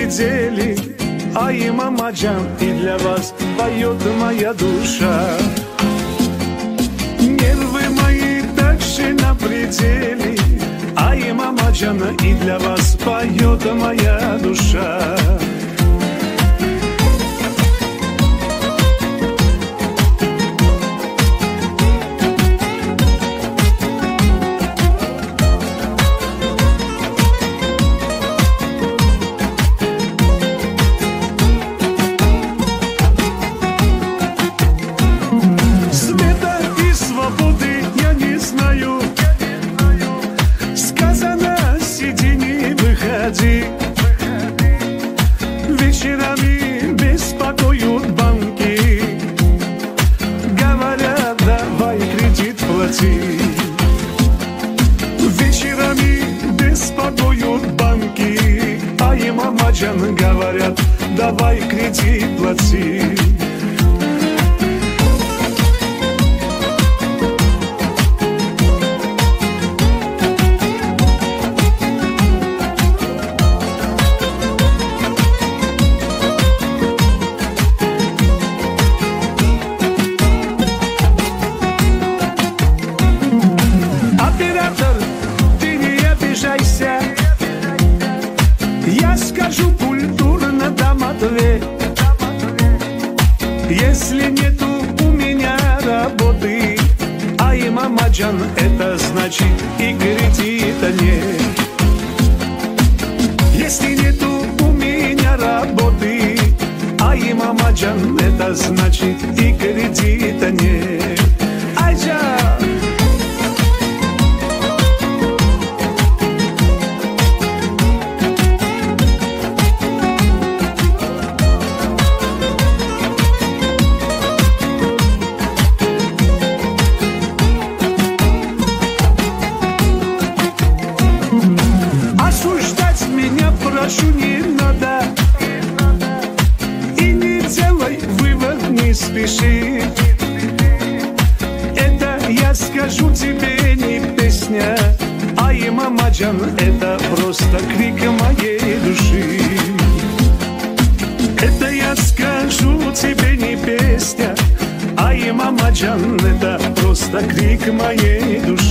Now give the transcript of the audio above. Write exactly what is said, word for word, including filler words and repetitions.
пределе. Ай, мамаджан, и для вас поет моя душа. Нервы мои также на пределе. Ай, мамаджан, и для вас поет моя душа. Вечерами беспокоят банки, говорят, давай кредит плати. Вечерами беспокоят банки, ай, мамаджан, говорят, давай кредит плати. Я скажу культурно, дам ответ. Если нету у меня работы, ай, мамаджан, это значит и кредита нет. Если нету у меня работы, ай, мамаджан, это значит и кредита нет. Айджа! Осуждать меня прошу не надо, и не делай вывод, не спеши. Это я скажу тебе не песня, ай, мамаджан, это просто крик моей души. Это я скажу тебе не песня, ай, мамаджан, это просто крик моей души.